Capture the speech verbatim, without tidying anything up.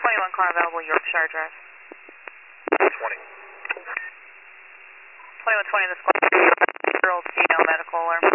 twenty-one car available, Yorkshire Drive. twenty. twenty-one twenty, this call, year old female medical alarm.